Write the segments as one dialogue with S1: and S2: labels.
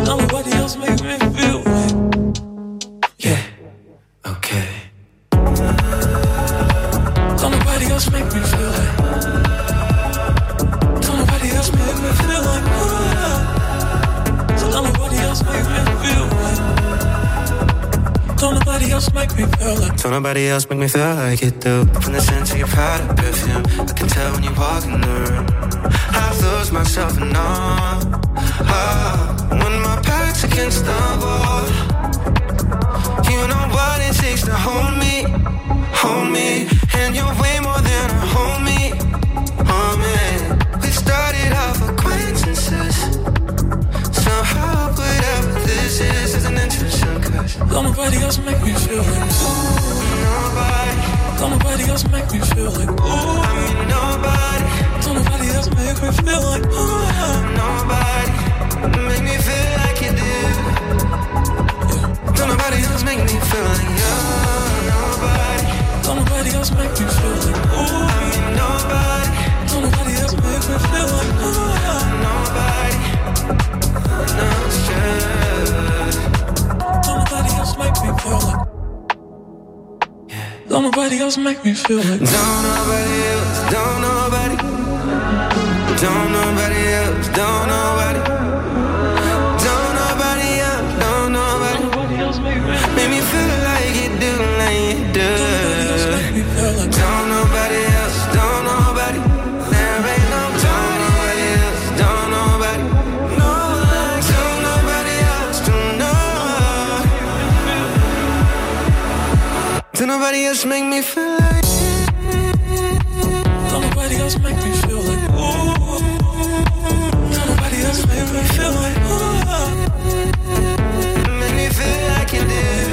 S1: Don't nobody else make me feel like. Yeah, okay. Don't nobody else make me feel like. Don't nobody else make me feel like. So don't nobody else make me feel like. Don't nobody else make me feel like.
S2: Don't nobody else make me feel like you do. From the scent to your powder perfume, I can tell when you walk in the room. I lose myself in awe. When my back's against the wall, you know what it takes to hold me, and you're way more than a homie. Oh man, we started off acquaintances. Somehow whatever this is an interesting cause.
S1: Don't nobody else make me feel like.
S2: Nobody.
S1: Don't nobody else make me feel like. Ooh.
S2: I mean nobody.
S1: Don't nobody else make me feel like. Ooh.
S2: Nobody make me feel like you do. Don't nobody else make me feel like you. Nobody.
S1: Don't nobody else make me feel like. Ooh.
S2: I mean nobody.
S1: Don't nobody else make me feel like. Ooh.
S2: Nobody. No stress.
S1: Don't nobody else make me feel like. Don't nobody else make me feel like.
S2: Don't nobody else. Don't nobody. Don't nobody else. Don't nobody. Don't nobody else. Don't nobody. Make me feel like you do, like you do. Don't nobody else. Don't nobody. There ain't no don't nobody else. Don't nobody. No, don't nobody else. Don't nobody else make me feel like.
S1: Don't nobody else make me feel like. Ooh. Don't nobody else make me feel like. Ooh.
S2: Make me feel like you do.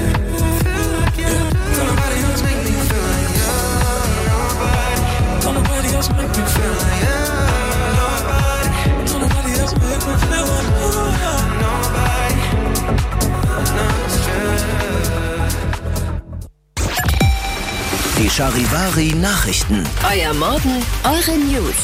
S2: Don't nobody else make me feel like you. Nobody.
S1: Don't nobody else make me feel like.
S2: Nobody.
S1: Don't nobody else make me feel like.
S2: Nobody. No stress.
S3: Die Charivari-Nachrichten.
S4: Euer Morgen, eure News.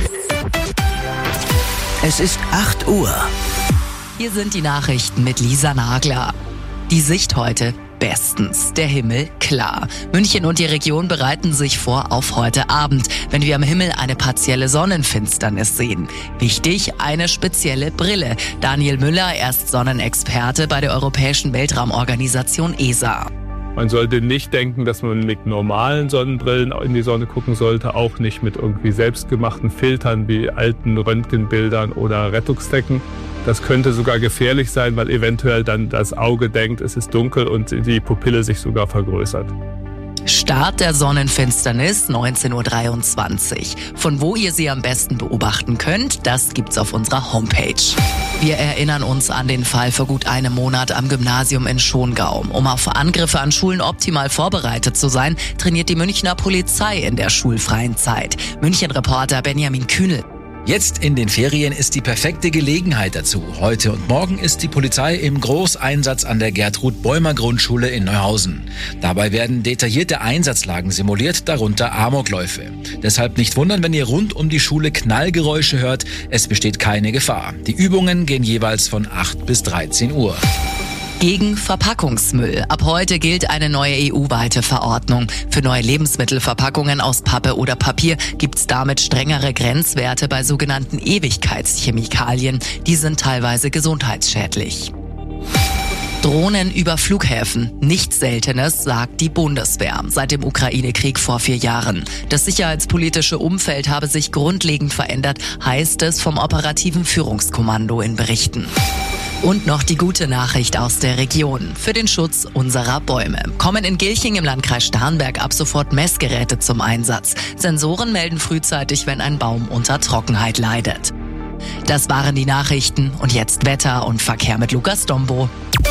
S3: Es ist 8 Uhr.
S5: Hier sind die Nachrichten mit Lisa Nagler. Die Sicht heute bestens, der Himmel klar. München und die Region bereiten sich vor auf heute Abend, wenn wir am Himmel eine partielle Sonnenfinsternis sehen. Wichtig, eine spezielle Brille. Daniel Müller, er ist Sonnenexperte bei der Europäischen Weltraumorganisation ESA.
S6: Man sollte nicht denken, dass man mit normalen Sonnenbrillen in die Sonne gucken sollte, auch nicht mit irgendwie selbstgemachten Filtern wie alten Röntgenbildern oder Rettungsdecken. Das könnte sogar gefährlich sein, weil eventuell dann das Auge denkt, es ist dunkel und die Pupille sich sogar vergrößert.
S5: Start der Sonnenfinsternis 19:23 Uhr. Von wo ihr sie am besten beobachten könnt, das gibt's auf unserer Homepage. Wir erinnern uns an den Fall vor gut einem Monat am Gymnasium in Schongau. Um auf Angriffe an Schulen optimal vorbereitet zu sein, trainiert die Münchner Polizei in der schulfreien Zeit. München-Reporter Benjamin Kühnel.
S7: Jetzt in den Ferien ist die perfekte Gelegenheit dazu. Heute und morgen ist die Polizei im Großeinsatz an der Gertrud-Bäumer-Grundschule in Neuhausen. Dabei werden detaillierte Einsatzlagen simuliert, darunter Amokläufe. Deshalb nicht wundern, wenn ihr rund um die Schule Knallgeräusche hört. Es besteht keine Gefahr. Die Übungen gehen jeweils von 8 bis 13 Uhr.
S5: Gegen Verpackungsmüll. Ab heute gilt eine neue EU-weite Verordnung. Für neue Lebensmittelverpackungen aus Pappe oder Papier gibt's damit strengere Grenzwerte bei sogenannten Ewigkeitschemikalien. Die sind teilweise gesundheitsschädlich. Drohnen über Flughäfen. Nichts Seltenes, sagt die Bundeswehr. Seit dem Ukraine-Krieg vor 4 Jahren. Das sicherheitspolitische Umfeld habe sich grundlegend verändert, heißt es vom operativen Führungskommando in Berichten. Und noch die gute Nachricht aus der Region. Für den Schutz unserer Bäume kommen in Gilching im Landkreis Starnberg ab sofort Messgeräte zum Einsatz. Sensoren melden frühzeitig, wenn ein Baum unter Trockenheit leidet. Das waren die Nachrichten und jetzt Wetter und Verkehr mit Lukas Dombo.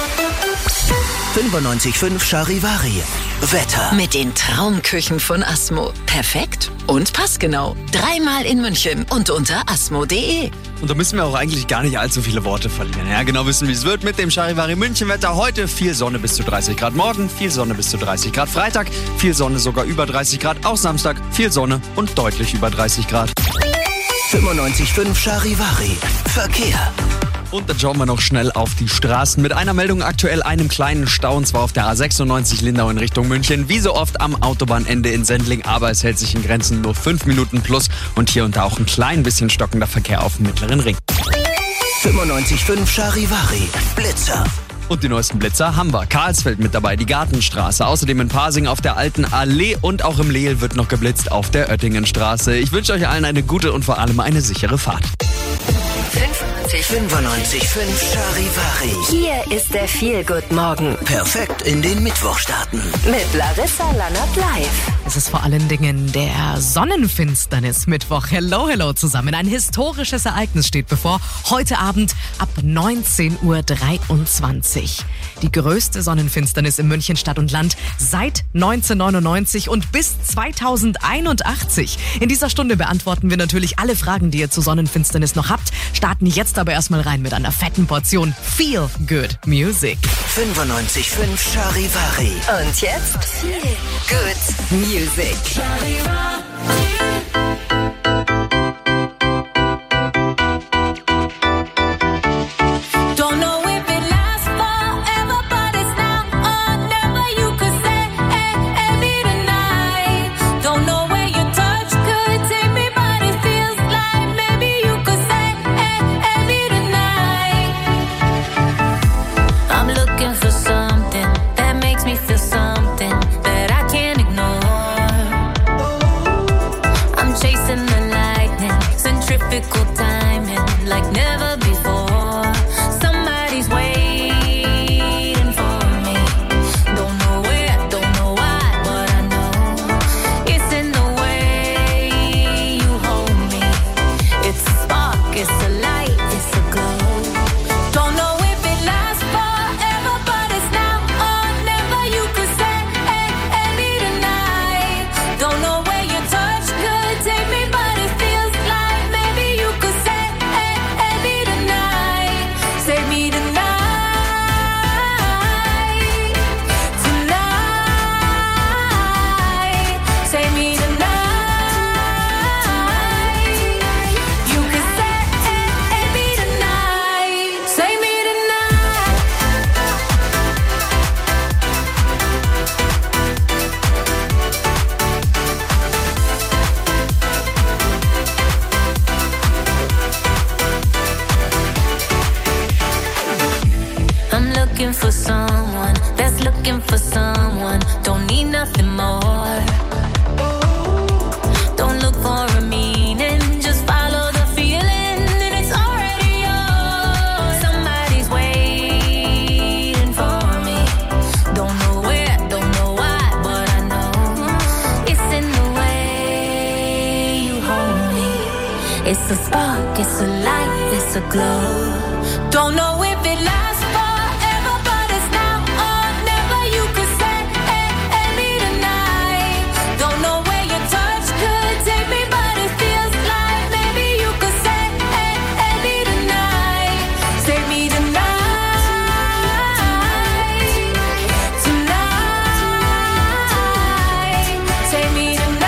S3: 95.5 Charivari. Wetter.
S4: Mit den Traumküchen von Asmo. Perfekt und passgenau. 3-mal in München und unter asmo.de.
S8: Und da müssen wir auch eigentlich gar nicht allzu viele Worte verlieren. Ja, genau wissen, wie es wird mit dem Charivari München Wetter. Heute viel Sonne bis zu 30 Grad. Morgen viel Sonne bis zu 30 Grad. Freitag viel Sonne, sogar über 30 Grad. Auch Samstag viel Sonne und deutlich über 30 Grad.
S3: 95.5 Charivari. Verkehr.
S8: Und dann schauen wir noch schnell auf die Straßen. Mit einer Meldung aktuell einem kleinen Stau, und zwar auf der A96 Lindau in Richtung München. Wie so oft am Autobahnende in Sendling, aber es hält sich in Grenzen, nur 5 Minuten plus. Und hier und da auch ein klein bisschen stockender Verkehr auf dem Mittleren Ring.
S3: 95.5 Charivari, Blitzer.
S8: Und die neuesten Blitzer haben wir. Karlsfeld mit dabei, die Gartenstraße. Außerdem in Pasing auf der Alten Allee und auch im Leel wird noch geblitzt auf der Oettingenstraße. Ich wünsche euch allen eine gute und vor allem eine sichere Fahrt.
S3: 95.5 Charivari.
S4: Hier ist der Feel-Good-Morgen
S3: Perfekt in den Mittwoch starten.
S4: mit Larissa Lannert live.
S9: Es ist vor allen Dingen der Sonnenfinsternis-Mittwoch. Hello, hello zusammen. Ein historisches Ereignis steht bevor. Heute Abend ab 19:23 Uhr. Die größte Sonnenfinsternis im München Stadt und Land seit 1999 und bis 2081. In dieser Stunde beantworten wir natürlich alle Fragen, die ihr zur Sonnenfinsternis noch habt. Starten jetzt aber erstmal rein mit einer fetten Portion Feel Good Music.
S3: 95.5 Charivari.
S4: Und jetzt Feel Good Music.
S10: Don't know if it lasts forever, but it's now or never. You could say, hey, me tonight. Don't know where your touch could take me, but it feels like maybe you could say, hey, me tonight. I'm looking for something that makes me feel something that I can't ignore. I'm chasing the lightning, centrifugal timing, like never before. Somebody's waiting for me. Don't know where, don't know why, but I know it's in the way you hold me. It's a spark, it's a light, it's a glow. Don't know if it lasts forever, but it's now or never. You could say, hey, me tonight. Don't know where your touch could take me, but it feels like maybe you could say, hey, me tonight. Save me tonight. Tonight. Save me tonight. You could say, hey, me tonight. Save me tonight. I'm looking for someone that's looking for someone. Don't need nothing more. Don't look for a meaning, just follow the feeling, and it's already yours. Somebody's waiting for me. Don't know where, don't know why, but I know it's in the way you hold me. It's a spark, it's a light, it's a glow. Don't know if it lasts forever, but it's now or never. You could say, hey, me tonight. Don't know where your touch could take me, but it feels like maybe you could say, hey, me tonight. Save me tonight. Tonight. Save me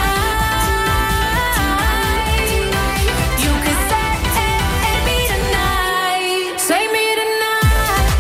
S10: tonight. You could say, hey, me tonight. Save me tonight.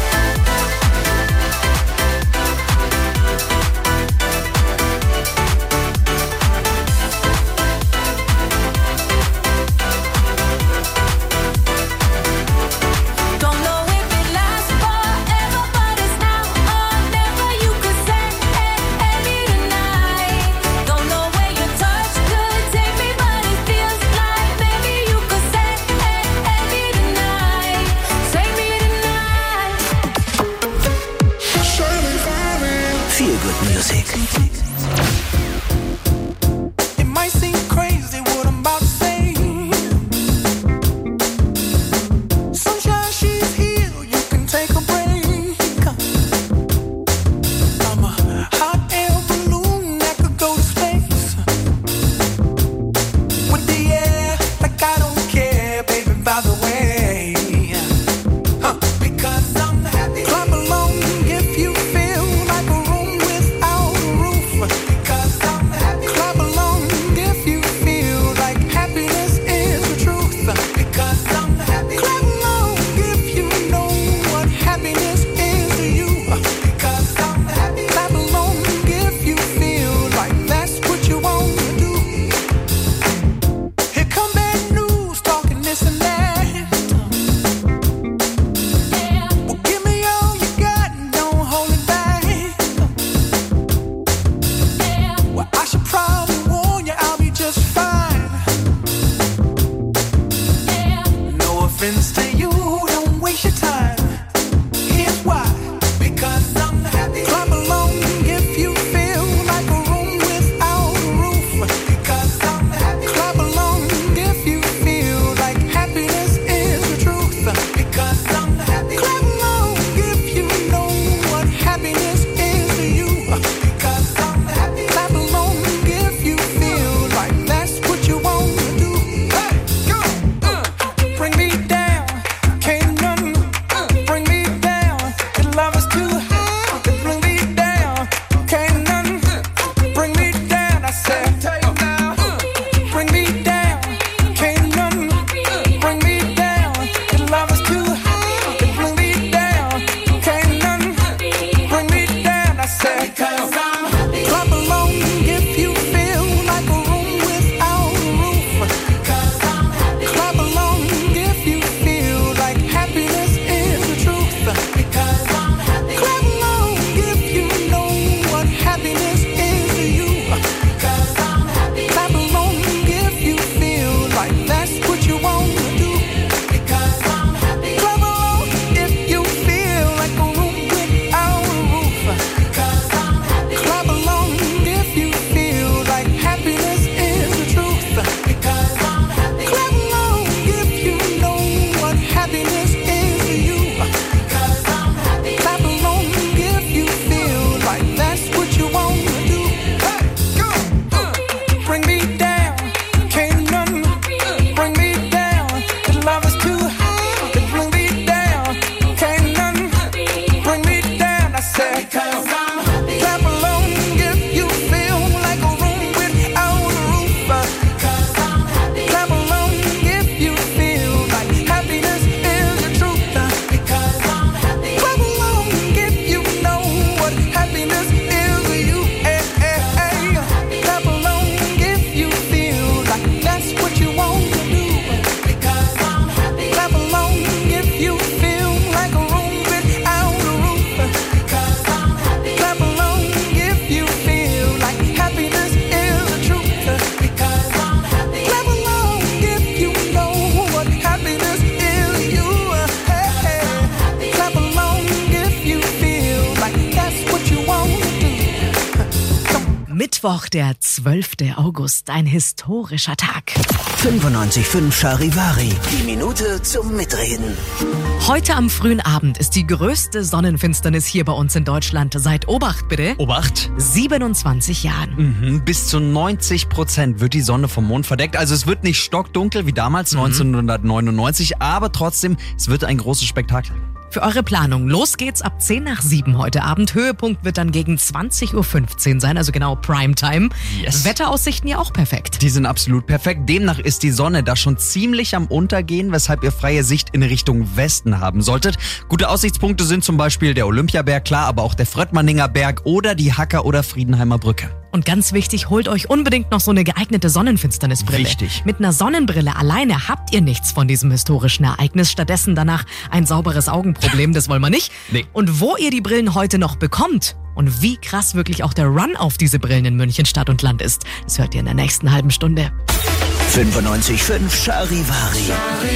S9: Mittwoch, der 12. August, ein historischer Tag.
S3: 95.5 Charivari, die Minute zum Mitreden.
S9: Heute am frühen Abend ist die größte Sonnenfinsternis hier bei uns in Deutschland seit, Obacht bitte,
S8: Obacht.
S9: 27 Jahren.
S8: Bis zu 90% wird die Sonne vom Mond verdeckt. Also es wird nicht stockdunkel wie damals 1999, aber trotzdem, es wird ein großes Spektakel.
S9: Für eure Planung, los geht's ab 6:10 heute Abend. Höhepunkt wird dann gegen 20:15 Uhr sein, also genau Primetime.
S8: Yes.
S9: Wetteraussichten ja auch perfekt.
S8: Die sind absolut perfekt. Demnach ist die Sonne da schon ziemlich am Untergehen, weshalb ihr freie Sicht in Richtung Westen haben solltet. Gute Aussichtspunkte sind zum Beispiel der Olympiaberg, klar, aber auch der Fröttmanninger Berg oder die Hacker- oder Friedenheimer Brücke.
S9: Und ganz wichtig, holt euch unbedingt noch so eine geeignete Sonnenfinsternisbrille.
S8: Richtig.
S9: Mit einer Sonnenbrille alleine habt ihr nichts von diesem historischen Ereignis. Stattdessen danach ein sauberes Augenproblem, das wollen wir nicht.
S8: Nee.
S9: Und wo ihr die Brillen heute noch bekommt und wie krass wirklich auch der Run auf diese Brillen in München Stadt und Land ist, das hört ihr in der nächsten halben Stunde.
S3: 95.5 Charivari.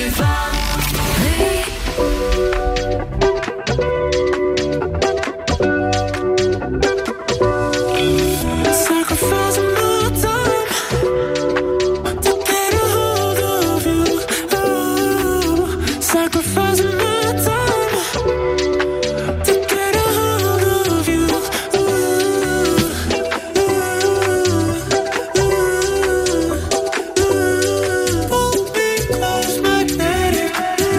S1: Sacrificing my time to get a hold of you. Sacrificing my time to get a hold of you. Pull me close, magnetic.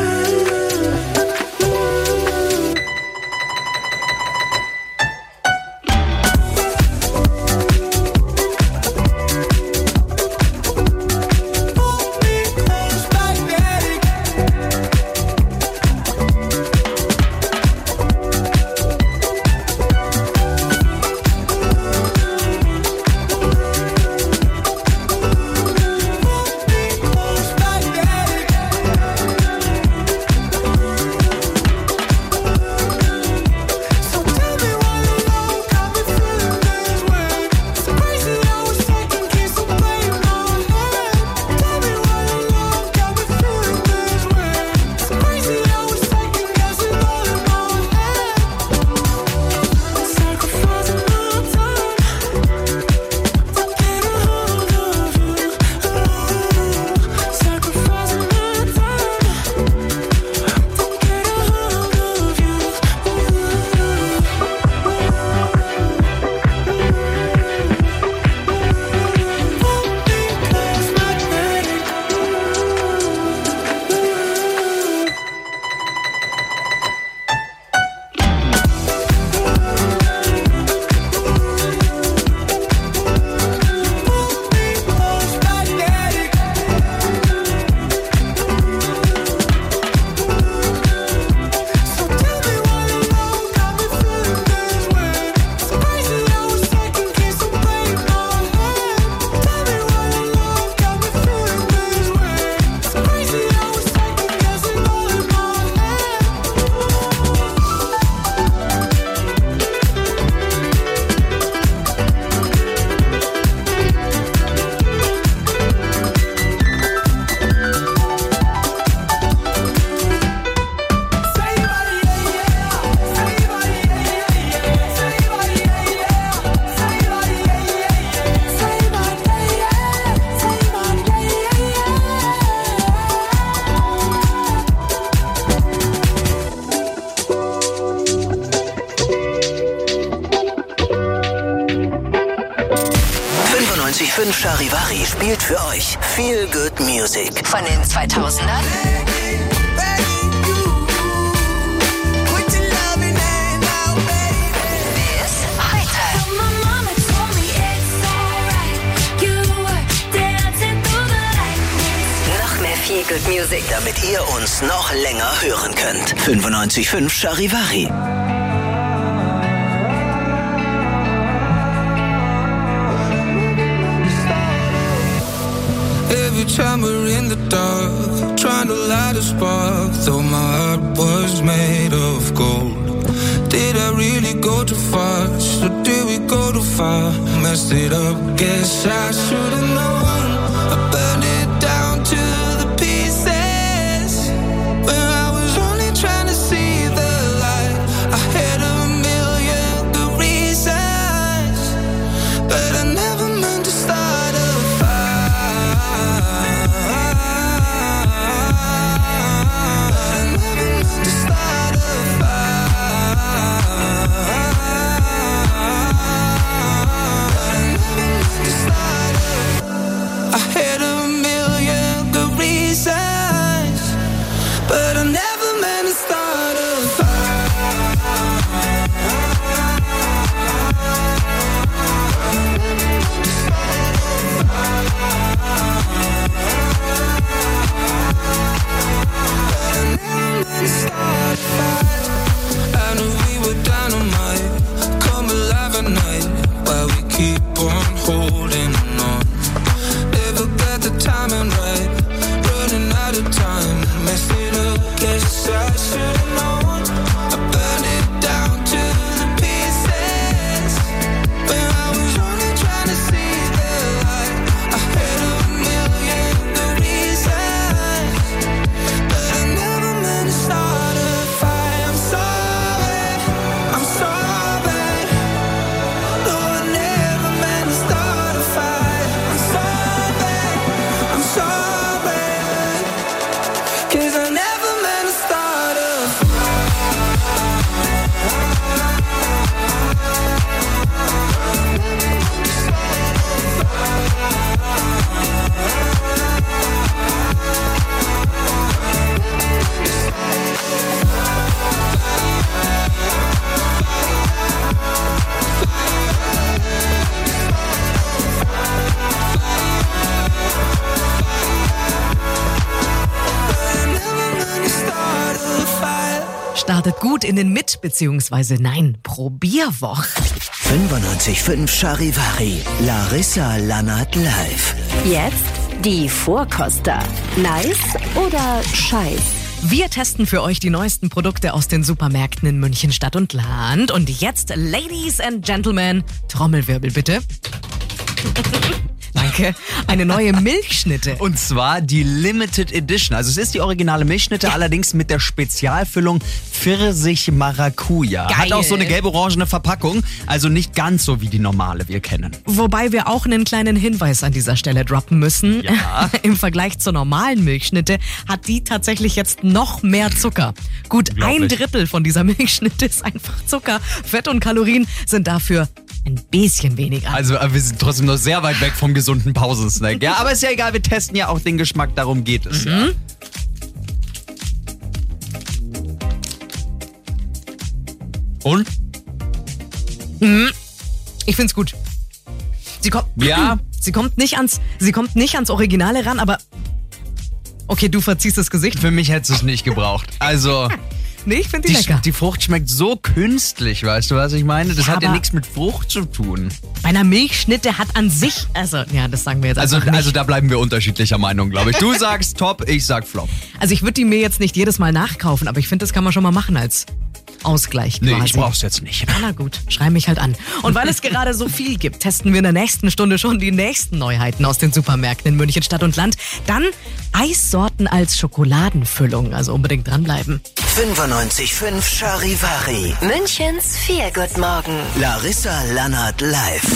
S3: Charivari spielt für euch Feel Good Music.
S4: Von den 2000ern bis heute. Noch mehr Feel Good Music,
S3: Damit ihr uns noch länger hören könnt. 95.5 Charivari.
S2: Every time we're in the dark, trying to light a spark, though my heart was made of gold. Did I really go too fast, or did we go too far? Messed it up, guess I should've known. I burned it down to the pieces, when I was only trying to see the light. I had a million good reasons, but I never
S9: startet gut in den bzw. nein, Probierwoch.
S3: 95.5 Charivari. Larissa Lannert live.
S11: Jetzt die Vorkoster. Nice oder scheiß?
S9: Wir testen für euch die neuesten Produkte aus den Supermärkten in München, Stadt und Land. Und jetzt, Ladies and Gentlemen, Trommelwirbel bitte. Danke. Eine neue Milchschnitte.
S8: Und zwar die Limited Edition. Also es ist die originale Milchschnitte, allerdings mit der Spezialfüllung Pfirsich-Maracuja.
S9: Geil.
S8: Hat auch so eine gelb-orangene Verpackung, also nicht ganz so wie die normale wir kennen.
S9: Wobei wir auch einen kleinen Hinweis an dieser Stelle droppen müssen.
S8: Ja.
S9: Im Vergleich zur normalen Milchschnitte hat die tatsächlich jetzt noch mehr Zucker. Gut, 1/3 von dieser Milchschnitte ist einfach Zucker. Fett und Kalorien sind dafür ein bisschen weniger.
S8: Also wir sind trotzdem noch sehr weit weg vom gesunden Pausensnack. Ja, aber ist ja egal, wir testen ja auch den Geschmack, darum geht es. Ja. Und?
S9: Ich find's gut. Sie kommt nicht ans Originale ran, aber okay, du verziehst das Gesicht.
S8: Für mich hättest du es nicht gebraucht. Also
S9: Nee, ich finde die lecker.
S8: Die Frucht schmeckt so künstlich, weißt du, was ich meine? Das
S9: Ja,
S8: hat ja
S9: aber
S8: nichts mit Frucht zu tun.
S9: Bei einer Milchschnitte hat an sich, das sagen wir jetzt einfach nicht.
S8: Also da bleiben wir unterschiedlicher Meinung, glaube ich. Du sagst top, ich sag flop.
S9: Also ich würde die mir jetzt nicht jedes Mal nachkaufen, aber ich finde, das kann man schon mal machen als Ausgleich quasi.
S8: Nee, ich brauch's jetzt nicht.
S9: Na gut, schrei mich halt an. Und weil es gerade so viel gibt, testen wir in der nächsten Stunde schon die nächsten Neuheiten aus den Supermärkten in München, Stadt und Land. Dann Eissorten als Schokoladenfüllung, also unbedingt dranbleiben.
S3: 95.5 Charivari.
S11: Münchens Feelgood-Morgen.
S3: Larissa Lannert live.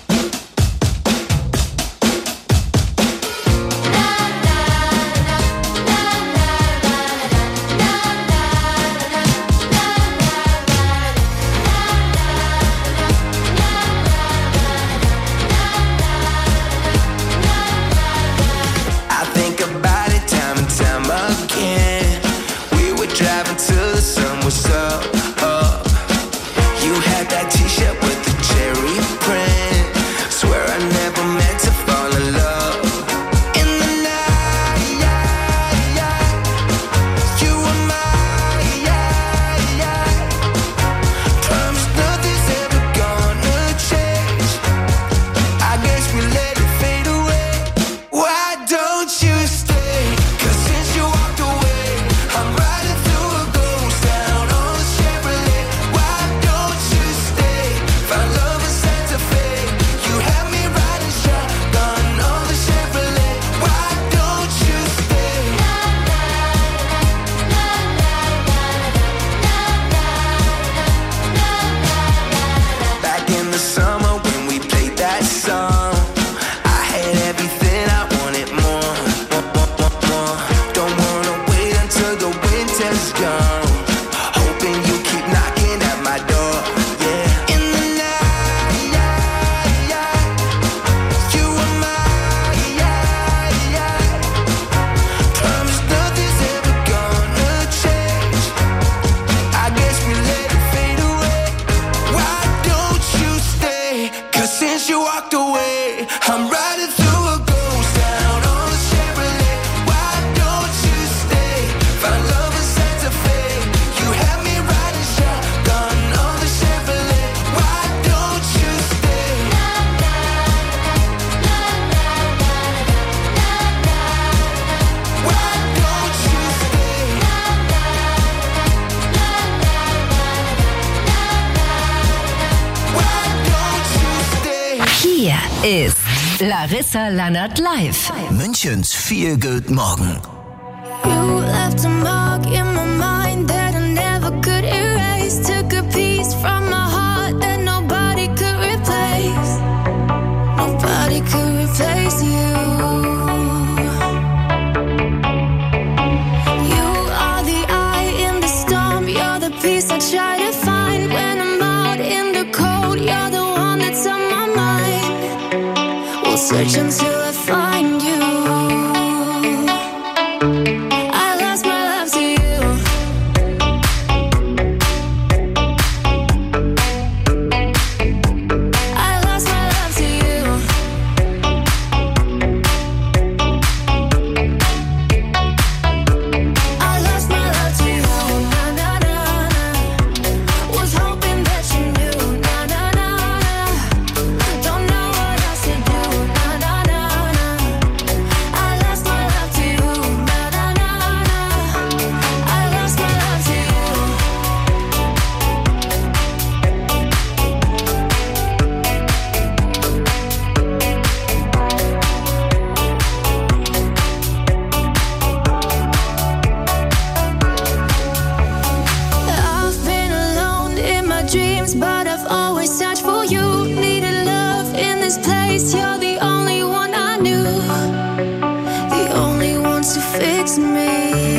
S11: Ist Larissa Lannert live.
S3: Münchens Feelgood-Morgen.
S10: You left a mark in my mind that I never could erase. Took a piece from my heart that nobody could replace. Nobody could replace you. You are the eye in the storm. You're the peace I try to find when I'm out in the cold. You're the one that's on my mind. We'll search until I find you. dreams, but I've always searched for you. Needed love in this place, you're the only one I knew, the only one to fix me.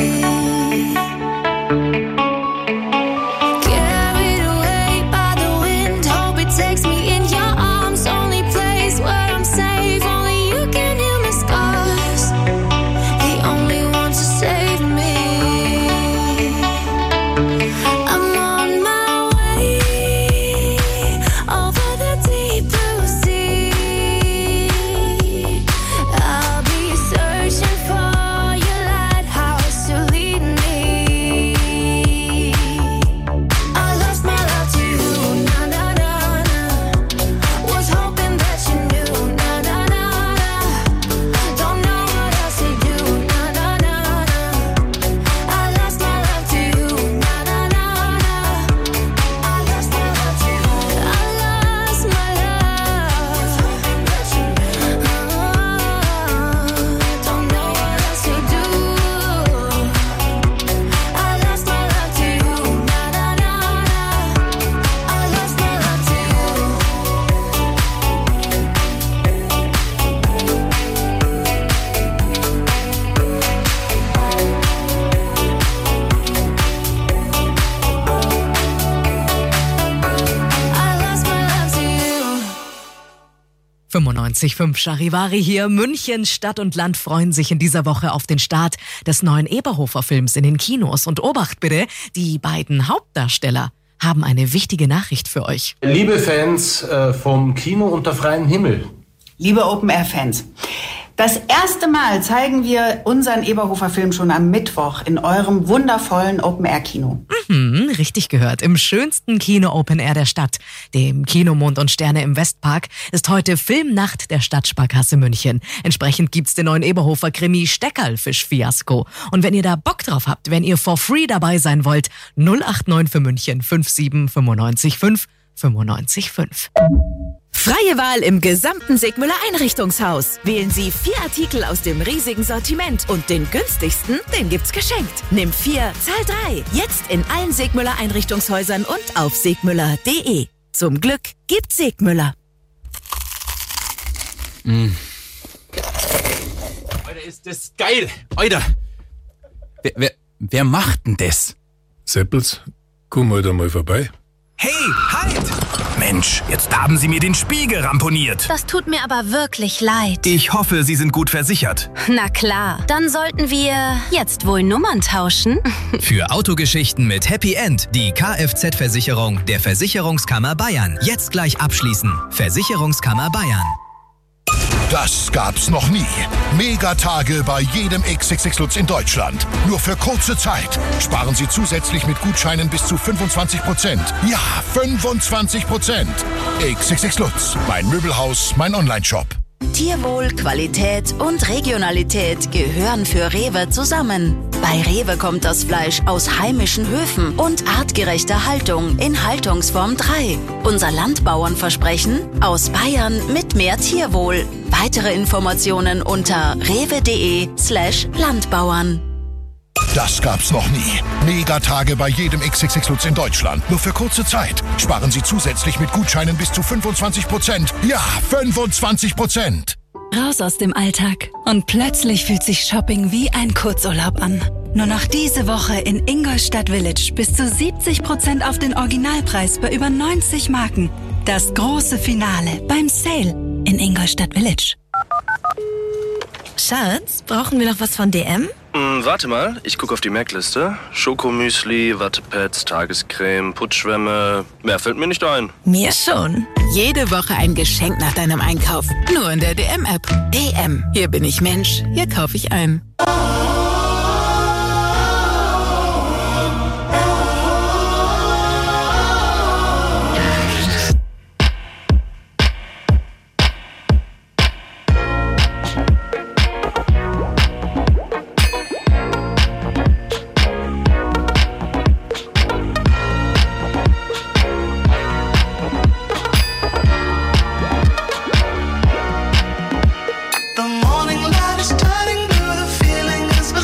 S9: Charivari hier. München, Stadt und Land freuen sich in dieser Woche auf den Start des neuen Eberhofer-Films in den Kinos. Und Obacht bitte, die beiden Hauptdarsteller haben eine wichtige Nachricht für euch.
S12: Liebe Fans vom Kino unter freiem Himmel.
S13: Liebe Open-Air-Fans, das erste Mal zeigen wir unseren Eberhofer-Film schon am Mittwoch in eurem wundervollen Open-Air-Kino.
S9: Richtig gehört. Im schönsten Kino Open-Air der Stadt, dem Kino Mond und Sterne im Westpark, ist heute Filmnacht der Stadtsparkasse München. Entsprechend gibt's den neuen Eberhofer-Krimi Steckerlfisch-Fiasko. Und wenn ihr da Bock drauf habt, wenn ihr for free dabei sein wollt, 089 für München 57 95 5 95 5.
S14: Freie Wahl im gesamten Segmüller Einrichtungshaus. Wählen Sie 4 Artikel aus dem riesigen Sortiment und den günstigsten, den gibt's geschenkt. Nimm 4, zahl 3. Jetzt in allen Segmüller Einrichtungshäusern und auf segmüller.de. Zum Glück gibt's Segmüller.
S15: Alter, ist das geil. Alter. Wer macht denn das?
S16: Seppels, komm halt einmal vorbei.
S15: Hey, halt! Mensch, jetzt haben Sie mir den Spiegel ramponiert.
S17: Das tut mir aber wirklich leid.
S15: Ich hoffe, Sie sind gut versichert.
S17: Na klar, dann sollten wir jetzt wohl Nummern tauschen.
S18: Für Autogeschichten mit Happy End die Kfz-Versicherung der Versicherungskammer Bayern. Jetzt gleich abschließen. Versicherungskammer Bayern.
S19: Das gab's noch nie. Megatage bei jedem XXX Lutz in Deutschland. Nur für kurze Zeit. Sparen Sie zusätzlich mit Gutscheinen bis zu 25%. Ja, 25%. XXX Lutz. Mein Möbelhaus, mein Onlineshop.
S20: Tierwohl, Qualität und Regionalität gehören für Rewe zusammen. Bei Rewe kommt das Fleisch aus heimischen Höfen und artgerechter Haltung in Haltungsform 3. Unser Landbauernversprechen: aus Bayern mit mehr Tierwohl. Weitere Informationen unter rewe.de/Landbauern.
S19: Das gab's noch nie. Megatage bei jedem XXX Lutz in Deutschland. Nur für kurze Zeit. Sparen Sie zusätzlich mit Gutscheinen bis zu 25%. Ja, 25%.
S21: Raus aus dem Alltag. Und plötzlich fühlt sich Shopping wie ein Kurzurlaub an. Nur noch diese Woche in Ingolstadt Village bis zu 70% auf den Originalpreis bei über 90 Marken. Das große Finale beim Sale in Ingolstadt Village.
S22: Schatz, brauchen wir noch was von DM?
S23: Warte mal, ich gucke auf die Merkliste. Schokomüsli, Wattepads, Tagescreme, Putzschwämme. Mehr fällt mir nicht ein.
S22: Mir schon.
S24: Jede Woche ein Geschenk nach deinem Einkauf. Nur in der DM-App. DM. Hier bin ich Mensch. Hier kaufe ich ein.
S2: The morning light is turning blue, the feeling is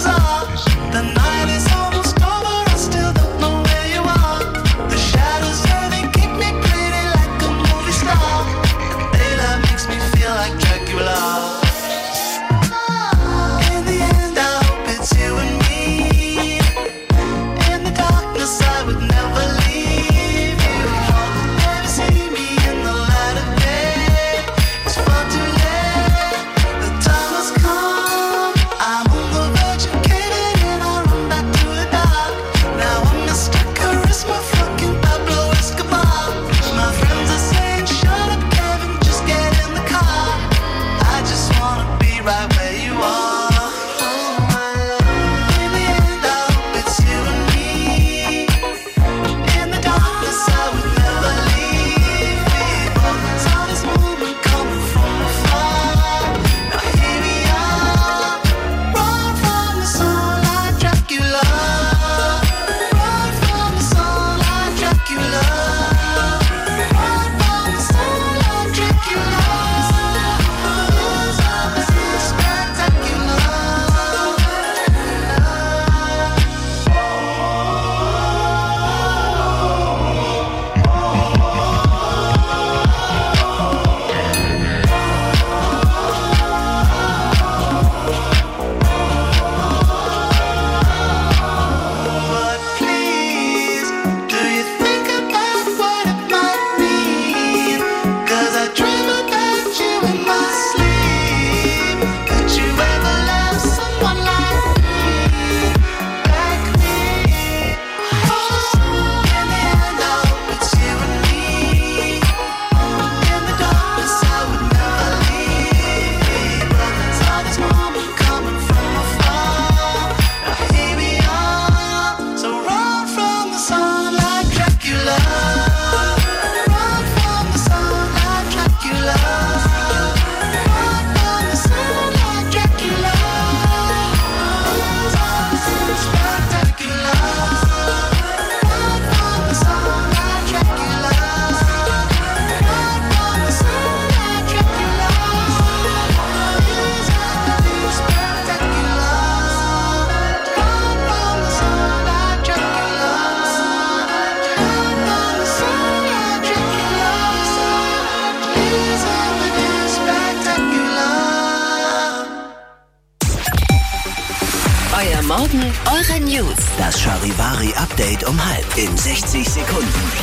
S11: Morgen eure News.
S3: Das Charivari-Update um 12 in 60 Sekunden.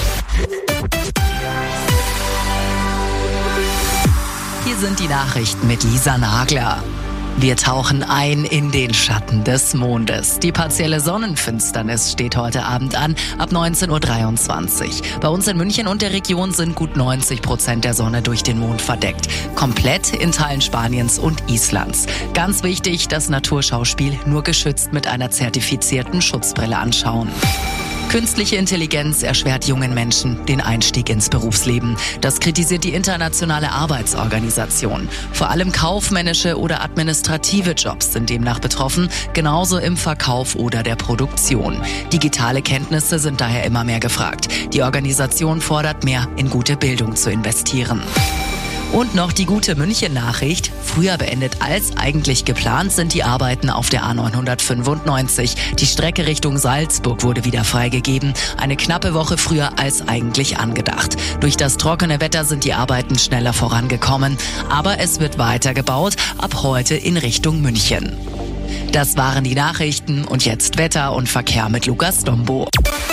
S4: Hier sind die Nachrichten mit Lisa Nagler. Wir tauchen ein in den Schatten des Mondes. Die partielle Sonnenfinsternis steht heute Abend an, ab 19:23 Uhr. Bei uns in München und der Region sind gut 90% der Sonne durch den Mond verdeckt. Komplett in Teilen Spaniens und Islands. Ganz wichtig, das Naturschauspiel nur geschützt mit einer zertifizierten Schutzbrille anschauen. Künstliche Intelligenz erschwert jungen Menschen den Einstieg ins Berufsleben. Das kritisiert die Internationale Arbeitsorganisation. Vor allem kaufmännische oder administrative Jobs sind demnach betroffen, genauso im Verkauf oder der Produktion. Digitale Kenntnisse sind daher immer mehr gefragt. Die Organisation fordert, mehr in gute Bildung zu investieren. Und noch die gute München-Nachricht. Früher beendet als eigentlich geplant sind die Arbeiten auf der A995. Die Strecke Richtung Salzburg wurde wieder freigegeben. Eine knappe Woche früher als eigentlich angedacht. Durch das trockene Wetter sind die Arbeiten schneller vorangekommen. Aber es wird weiter gebaut, ab heute in Richtung München. Das waren die Nachrichten und jetzt Wetter und Verkehr mit Lukas Dombo.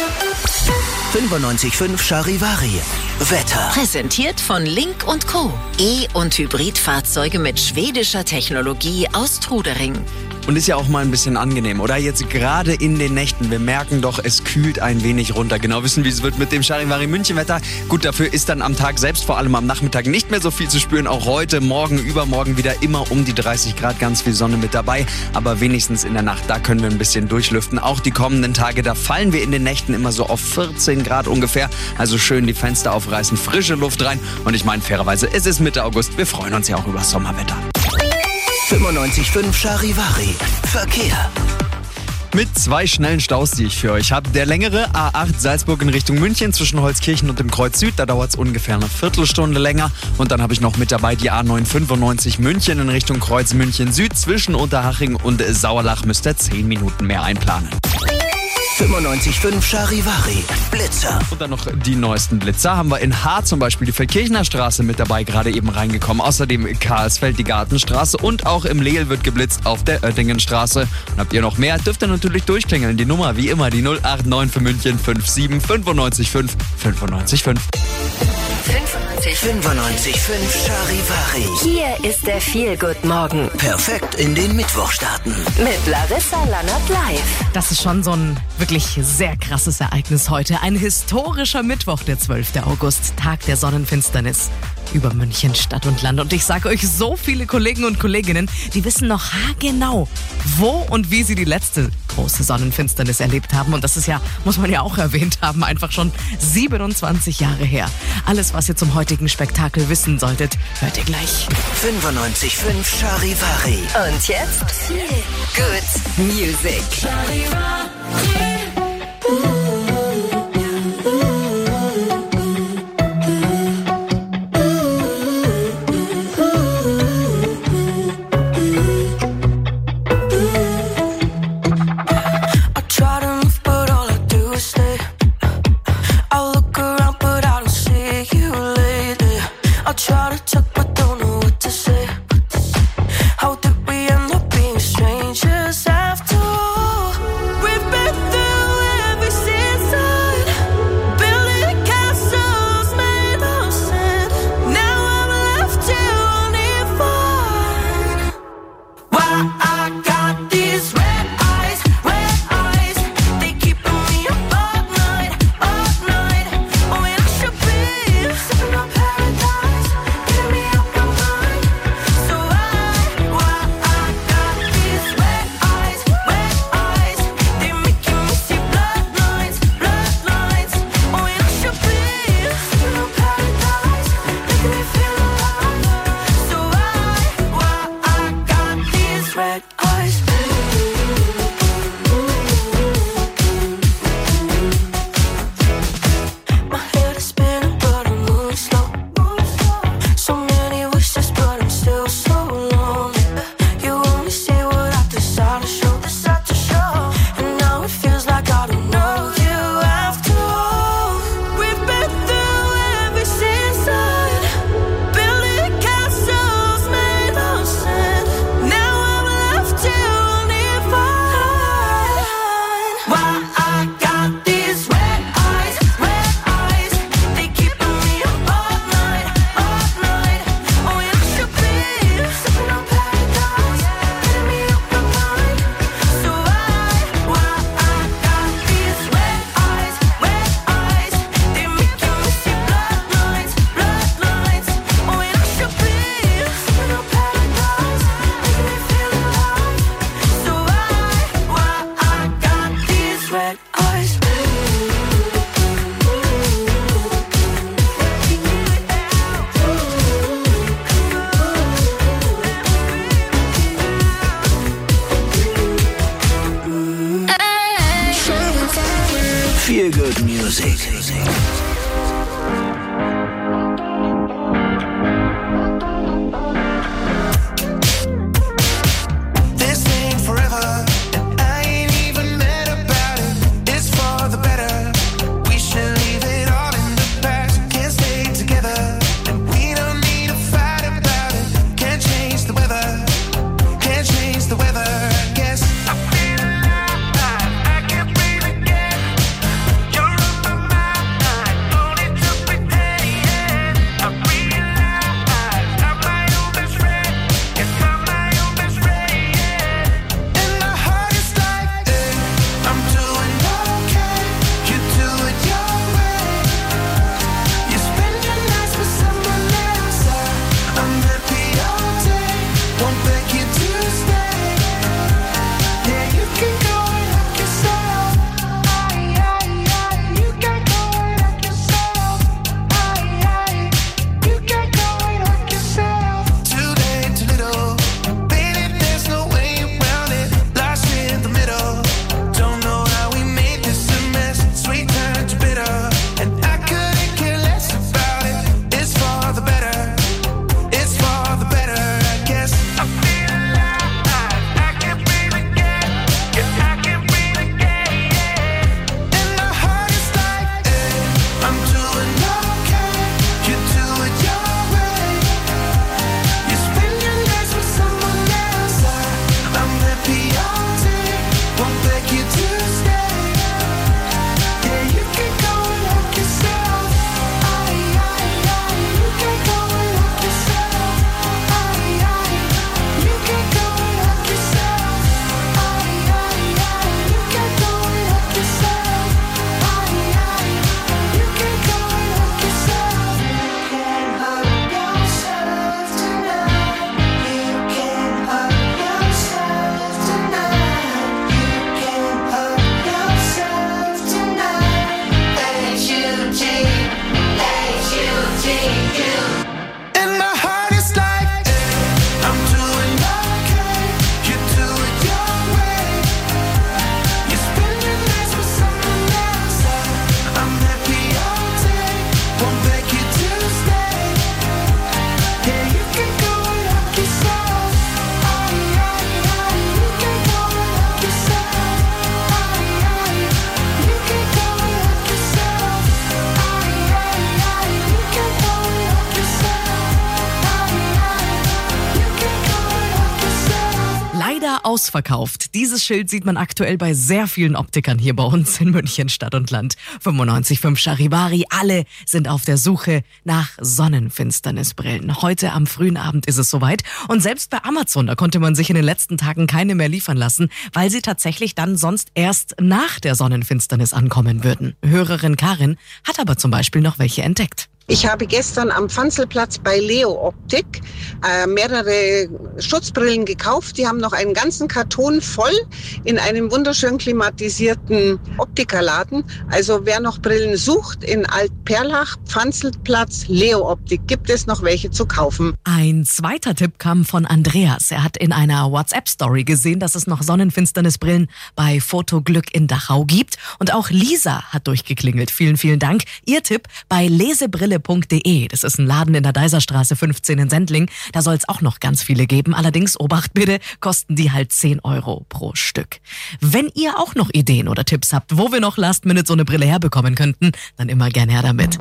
S3: 95.5 Charivari. Wetter.
S4: Präsentiert von Link & Co. E- und Hybridfahrzeuge mit schwedischer Technologie aus Trudering.
S8: Und ist ja auch mal ein bisschen angenehm, oder? Jetzt gerade in den Nächten. Wir merken doch, es kühlt ein wenig runter. Genau wissen, wie es wird mit dem Charivari München-Wetter. Gut, dafür ist dann am Tag selbst, vor allem am Nachmittag, nicht mehr so viel zu spüren. Auch heute, morgen, übermorgen wieder immer um die 30 Grad, ganz viel Sonne mit dabei. Aber wenigstens in der Nacht, da können wir ein bisschen durchlüften. Auch die kommenden Tage, da fallen wir in den Nächten immer so auf 14 Grad ungefähr. Also schön die Fenster aufreißen, frische Luft rein. Und ich meine fairerweise, es ist Mitte August. Wir freuen uns ja auch über Sommerwetter.
S3: 95.5 Charivari. Verkehr.
S8: Mit 2 schnellen Staus, die ich für euch habe. Der längere A8 Salzburg in Richtung München zwischen Holzkirchen und dem Kreuz Süd. Da dauert es ungefähr eine Viertelstunde länger. Und dann habe ich noch mit dabei die A995 München in Richtung Kreuz München Süd. Zwischen Unterhaching und Sauerlach müsst ihr 10 Minuten mehr einplanen.
S3: 95.5 Charivari. Blitzer.
S8: Und dann noch die neuesten Blitzer. Haben wir in Haar zum Beispiel die Feldkirchner Straße mit dabei, gerade eben reingekommen. Außerdem Karlsfeld, die Gartenstraße und auch im Lehl wird geblitzt auf der Oettingenstraße. Und habt ihr noch mehr, dürft ihr natürlich durchklingeln. Die Nummer wie immer, die 089 für München 57 95 5 95 5.
S3: 95.5 Charivari.
S11: Hier ist der Feel-Good-Morgen.
S3: Perfekt in den Mittwoch starten.
S11: Mit Larissa Lannert live.
S9: Das ist schon so ein wirklich sehr krasses Ereignis heute. Ein historischer Mittwoch, der 12. August, Tag der Sonnenfinsternis über München, Stadt und Land. Und ich sage euch, so viele Kollegen und Kolleginnen, die wissen noch haargenau, wo und wie sie die letzte große Sonnenfinsternis erlebt haben. Und das ist ja, muss man ja auch erwähnt haben, einfach schon 27 Jahre her. Alles, was ihr zum heutigen Spektakel wissen solltet, hört ihr gleich.
S3: 95.5 Charivari.
S11: Und jetzt Good Music.
S10: How did we end up being strangers after all? We've been through
S9: Ausverkauft. Dieses Schild sieht man aktuell bei sehr vielen Optikern hier bei uns in München Stadt und Land. 95.5 Charivari, alle sind auf der Suche nach Sonnenfinsternisbrillen. Heute am frühen Abend ist es soweit und selbst bei Amazon, da konnte man sich in den letzten Tagen keine mehr liefern lassen, weil sie tatsächlich dann sonst erst nach der Sonnenfinsternis ankommen würden. Hörerin Karin hat aber zum Beispiel noch welche entdeckt.
S1: Ich habe gestern am Pfanzelplatz bei Leo Optik mehrere Schutzbrillen gekauft. Die haben noch einen ganzen Karton voll in einem wunderschön klimatisierten Optikerladen. Also wer noch Brillen sucht, in Altperlach, Pfanzelplatz, Leo Optik, gibt es noch welche zu kaufen.
S9: Ein zweiter Tipp kam von Andreas. Er hat in einer WhatsApp-Story gesehen, dass es noch Sonnenfinsternisbrillen bei Fotoglück in Dachau gibt. Und auch Lisa hat durchgeklingelt. Vielen, vielen Dank. Ihr Tipp bei Lesebrille.de. Das ist ein Laden in der Deiserstraße 15 in Sendling. Da soll es auch noch ganz viele geben. Allerdings, Obacht bitte, kosten die halt 10 € pro Stück. Wenn ihr auch noch Ideen oder Tipps habt, wo wir noch Last Minute so eine Brille herbekommen könnten, dann immer gern her damit.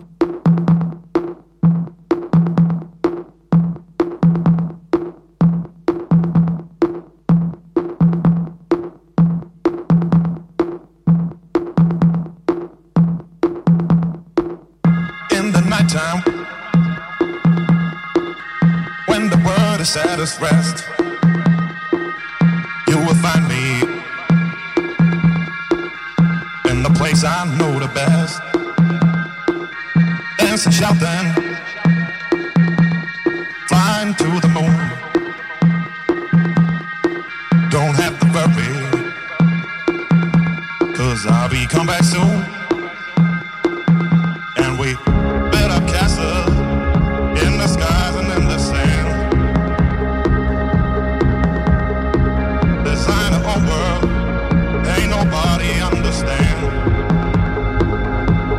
S5: Time when the world is at its rest, you will find me in the place I know the best, dancing, shouting, flying to the moon. Don't have to worry, 'cause I'll be come back soon. And we castle in the skies and in the sand. Design a whole world, ain't nobody understand.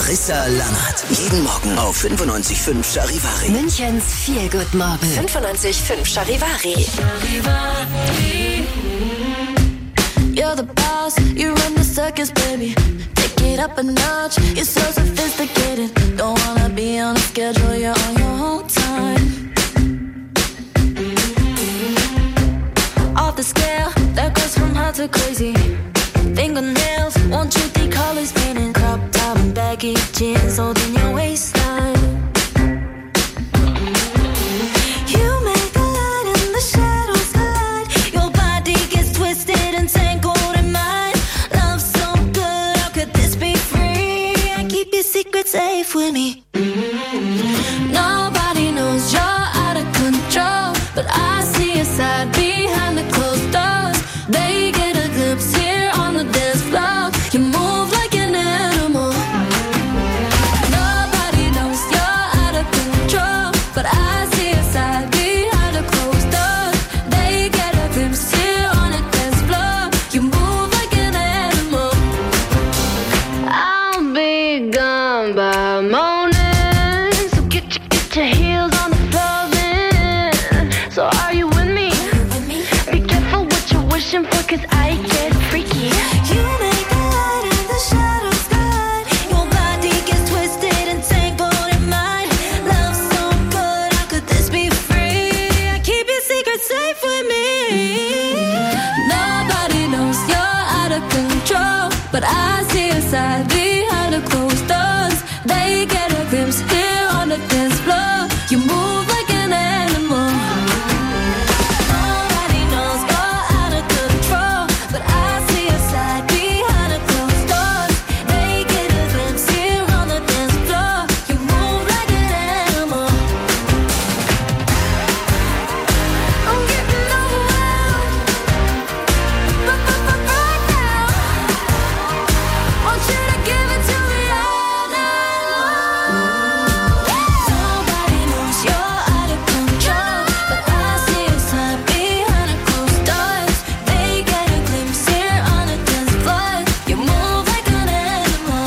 S3: Larissa Lannert. Jeden Morgen auf 95.5 Charivari.
S11: Münchens Feel Good Morgen. 95.5 Charivari.
S10: You're the boss, you run the circus, baby. Take it up a notch, you're so sophisticated. Don't wanna be on a schedule, you're on your own time. Off the scale, that goes from hot to crazy. Fingernails, won't you think colors painted? Crop top and baggy jeans holding your waistline. You make the light and the shadows collide. Your body gets twisted and tangled in mine. Love so good, how could this be free? I keep your secrets safe with me. Nobody knows you're out of control, but I see your side behind the closed doors. They get a glimpse here on the dance floor. You move like an animal. Nobody knows you're out of control, but I see your side behind the closed doors. They get a glimpse here on the dance floor. You move like an animal. I'll be gone by morning, so get your heels on the floor then. So are you with me? Be careful what you're wishing for, 'cause I get freaky. You make the light and the shadows collide. Your body gets twisted and tangled in mine. Love so good, how could this be free? I keep your secrets safe with me. Nobody knows you're out of control, but I see your side behind the closed doors. They get a glimpse here on the dance floor. You move like an animal. Nobody knows you're out of control, but I see your side behind the closed doors. They get a glimpse here on the dance floor. You move like an animal. I'm getting overwhelmed, right now. Want you to give it to me all night long. Nobody knows you're out of control, but I see your side behind the closed doors. They get a glimpse here on the dance floor. You move like an animal.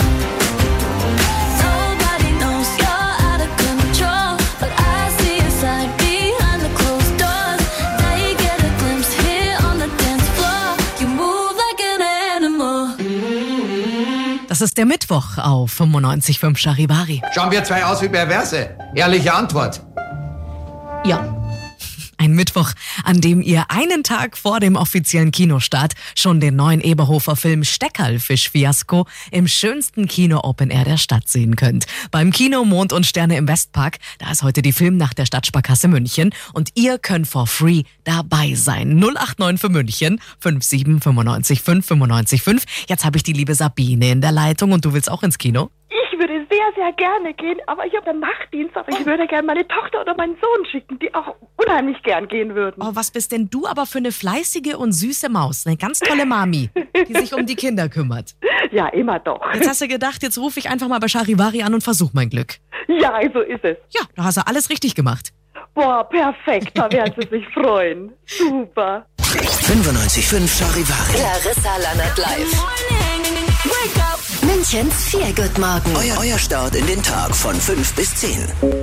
S10: Nobody knows you're out of control, but I see your side behind the closed doors. They get a glimpse here on the dance floor. You move like an animal.
S9: Das ist der Mittwoch auf 95.5 Charivari.
S6: Schauen wir zwei aus wie Perverse? Ehrliche Antwort.
S9: Ja. Ein Mittwoch, an dem ihr einen Tag vor dem offiziellen Kinostart schon den neuen Eberhofer-Film Steckerlfisch-Fiasko im schönsten Kino-Open-Air der Stadt sehen könnt. Beim Kino Mond und Sterne im Westpark, da ist heute die Filmnacht der Stadtsparkasse München und ihr könnt for free dabei sein. 089 für München 57 95 5 95 5. Jetzt habe ich die liebe Sabine in der Leitung und du willst auch ins Kino?
S7: Ich würde sehr, sehr gerne gehen, aber ich habe einen Nachtdienst, aber ich würde gerne meine Tochter oder meinen Sohn schicken, die auch unheimlich gern gehen würden.
S9: Oh, was bist denn du aber für eine fleißige und süße Maus? Eine ganz tolle Mami, die sich um die Kinder kümmert.
S7: Ja, immer doch.
S9: Jetzt hast du gedacht, jetzt rufe ich einfach mal bei Charivari an und versuch mein Glück.
S7: Ja, so ist es.
S9: Ja, da hast du alles richtig gemacht.
S7: Boah, perfekt, da werden sie sich freuen. Super.
S3: 95.5 Charivari.
S11: Larissa Lannert live. Münchens Feel Good Morgen.
S3: Euer Start in den Tag von 5 bis 10.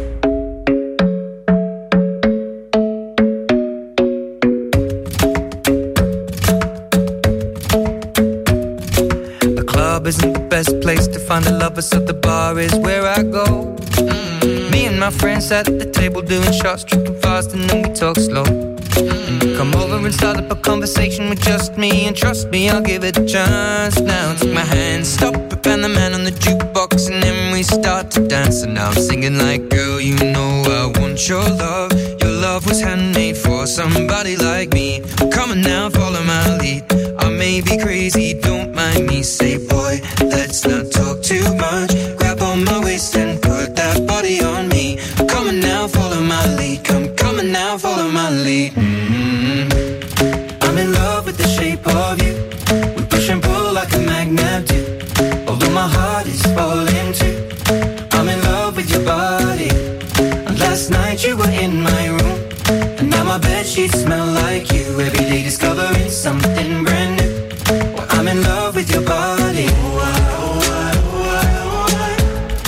S2: The club isn't the best place to find a lover, so the bar is where I go. Me and my friends at the table doing shots, tripping fast, and then we talk slow. Come over and start up a conversation with just me, and trust me, I'll give it a chance. Now take my hand, stop it, and the man on the jukebox, and then we start to dance. And now I'm singing like, girl, you know I want your love. Your love was handmade for somebody like me. Come on now, follow my lead. I may be crazy, don't mind me. Say, boy, let's not talk too much. Grab on my waist and put that body on me. Come on now, follow my lead. Come on now, follow my lead. I'm in love with the shape of you. We push and pull like a magnet do. Although my heart is falling too. I'm in love with your body. And last night you were in my room, and now my bedsheets smell like you. Every day discovering something brand new. Well, I'm in love with your body.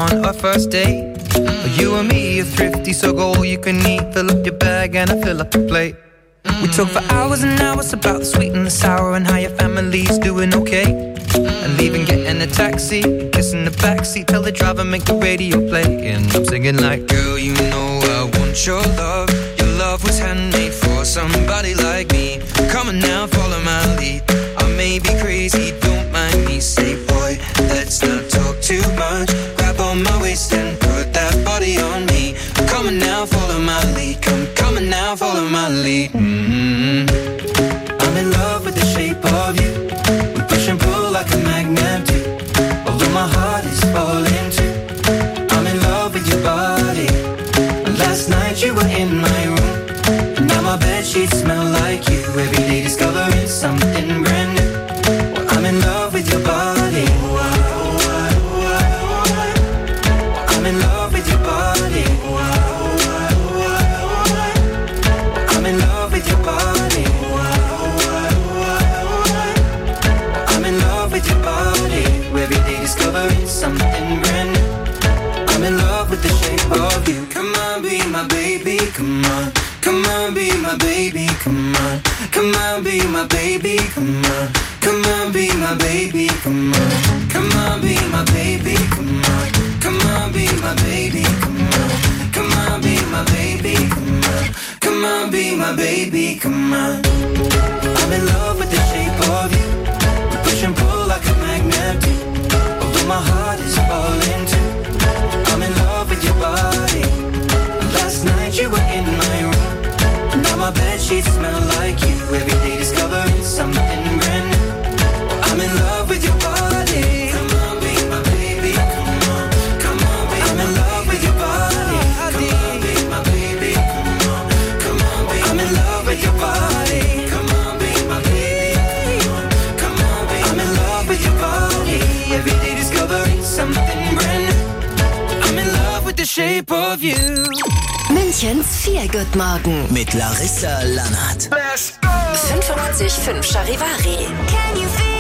S2: on our first date. You and me are thrifty, so go all you can eat. Fill up your bag and I fill up the plate. We talk for hours and hours about the sweet and the sour and how your family's doing okay. And leaving, getting a taxi, kissing the backseat, tell the driver make the radio play. And I'm singing like, girl, you know I want your love. Your love was handmade for somebody like me. Come on now, follow my lead. I may be crazy, don't mind me. Say, boy, let's not talk too much. Grab on my waist and put that body on me. Come on now, follow my lead. Come on now, follow my lead. I'm in love with the shape of you. We push and pull like a magnet do. Although my heart is falling too. I'm in love with your body. Last night you were in my room. And now my bedsheets smell like you. Every day discovering something brand new. Well, I'm in love with your body. I'm in love with your body. I'm in love with your body. I'm in love with your body. Every day discovering something brand new. I'm in love with the shape of you. Come on, be my baby, come on. Come on, be my baby, come on. Come on, be my baby, come on. Come on, be my baby, come on. Come on, be my baby, come on. Come on, be my baby, come on. Come on, be my baby, come on. Come on, be my baby, come on. I'm in love with the shape of you. We push and pull like a magnet do. Although my heart is falling too. I'm in love with your body. Last night you were in my room. Now my bedsheets smell like you. Every day discovering something brand new. I'm in love with your body. Come on, be my baby. Come on, come on, be I'm in love with your body. Come on, be my baby. Come on, come on, be I'm in love with your body. Come on, be my baby. Come on, be I'm in love with your body. Every day discovering something brand new. I'm in love with the shape of you.
S11: Münchens Feelgood-Morgen
S3: mit Larissa Lannert.
S11: 95.5 Charivari. Can you feel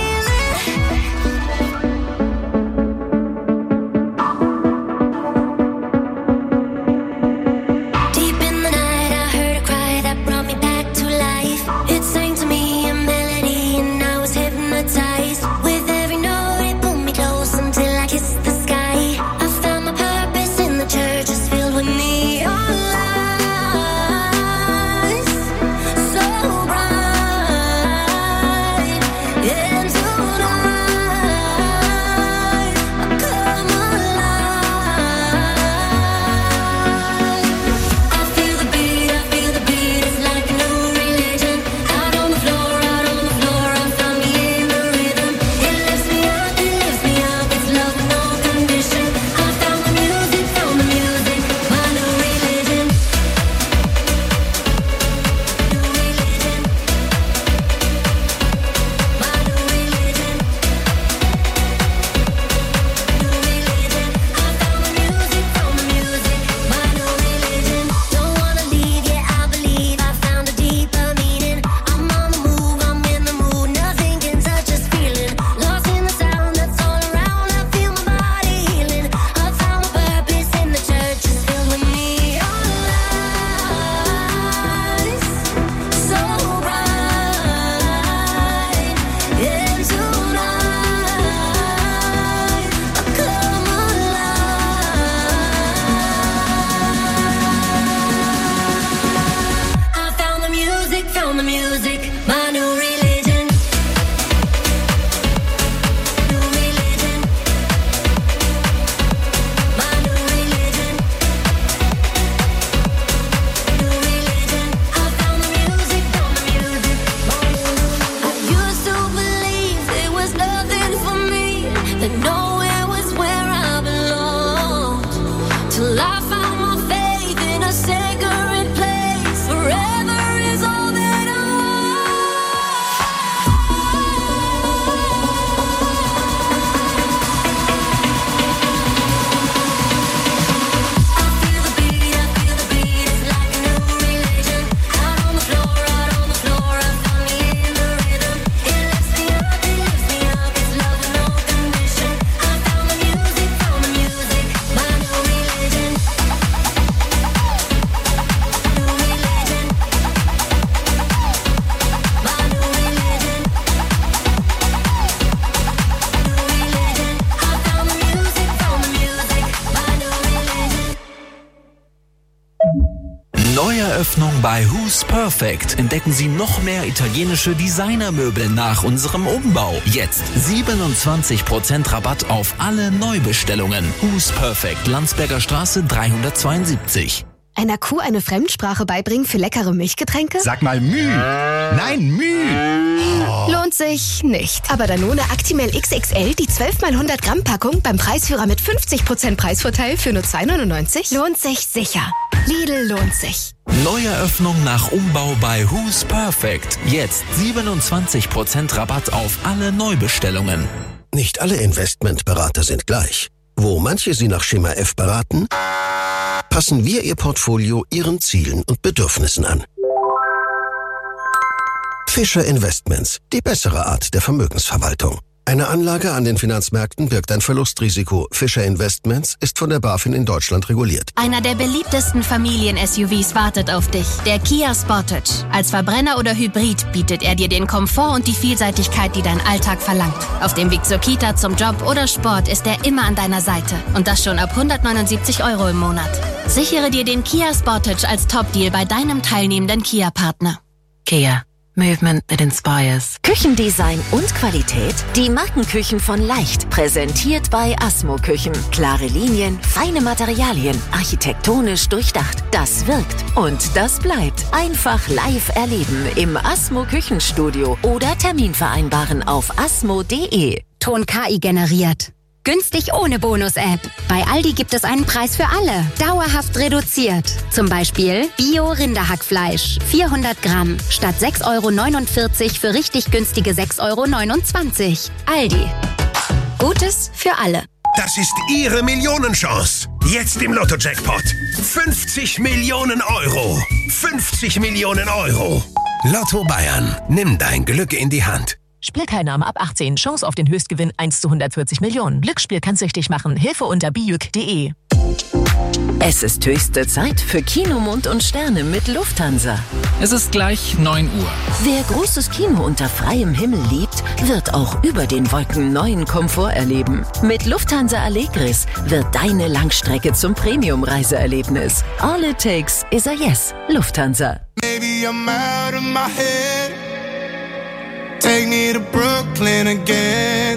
S12: Bei Who's Perfect entdecken Sie noch mehr italienische Designermöbel nach unserem Umbau. Jetzt 27% Rabatt auf alle Neubestellungen. Who's Perfect, Landsberger Straße 372.
S13: Einer Kuh eine Fremdsprache beibringen für leckere Milchgetränke?
S14: Sag mal Müh. Nein, Müh. Oh.
S13: Lohnt sich nicht. Aber Danone Actimel XXL, die 12 x 100 Gramm Packung beim Preisführer mit 50% Preisvorteil für nur 2,99? Lohnt sich sicher. Lidl lohnt sich.
S12: Neueröffnung nach Umbau bei Who's Perfect. Jetzt 27% Rabatt auf alle Neubestellungen.
S16: Nicht alle Investmentberater sind gleich. Wo manche Sie nach Schema F beraten, passen wir Ihr Portfolio Ihren Zielen und Bedürfnissen an. Fischer Investments, die bessere Art der Vermögensverwaltung. Eine Anlage an den Finanzmärkten birgt ein Verlustrisiko. Fischer Investments ist von der BaFin in Deutschland reguliert.
S17: Einer der beliebtesten Familien-SUVs wartet auf dich. Der Kia Sportage. Als Verbrenner oder Hybrid bietet er dir den Komfort und die Vielseitigkeit, die dein Alltag verlangt. Auf dem Weg zur Kita, zum Job oder Sport ist er immer an deiner Seite. Und das schon ab 179 € im Monat. Sichere dir den Kia Sportage als Top-Deal bei deinem teilnehmenden Kia-Partner.
S24: Kia. Movement that inspires.
S25: Küchendesign und Qualität? Die Markenküchen von Leicht. Präsentiert bei Asmo Küchen. Klare Linien, feine Materialien, architektonisch durchdacht. Das wirkt und das bleibt. Einfach live erleben im Asmo Küchenstudio oder Termin vereinbaren auf asmo.de.
S17: Ton KI generiert. Günstig ohne Bonus-App. Bei Aldi gibt es einen Preis für alle. Dauerhaft reduziert. Zum Beispiel Bio-Rinderhackfleisch. 400 Gramm. Statt 6,49 € für richtig günstige 6,29 €. Aldi. Gutes für alle.
S26: Das ist Ihre Millionenchance. Jetzt im Lotto-Jackpot. 50 Millionen €. 50 Millionen €. Lotto Bayern. Nimm dein Glück in die Hand.
S27: Spielteilnahme ab 18. Chance auf den Höchstgewinn 1 zu 140 Millionen. Glücksspiel kann süchtig machen. Hilfe unter biüc.de.
S25: Es ist höchste Zeit für Kino, Mond und Sterne mit Lufthansa.
S15: Es ist gleich 9 Uhr.
S25: Wer großes Kino unter freiem Himmel liebt, wird auch über den Wolken neuen Komfort erleben. Mit Lufthansa Allegris wird deine Langstrecke zum Premium-Reiseerlebnis. All it takes is a yes. Lufthansa.
S5: Maybe I'm out of my head. Take me to Brooklyn again.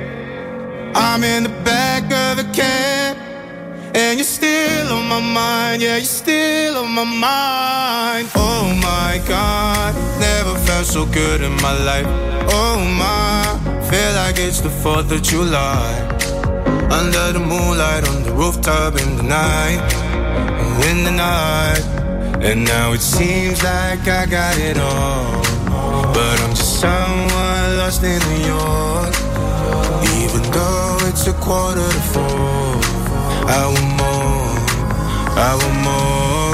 S5: I'm in the back of the cab, and you're still on my mind. Yeah, you're still on my mind. Oh my God, never felt so good in my life. Oh my, feel like it's the 4th of July. Under the moonlight, on the rooftop in the night. In the night. And now it seems like I got it all, but I'm just someone lost in New York. Even though it's 3:45, I want more, I want more.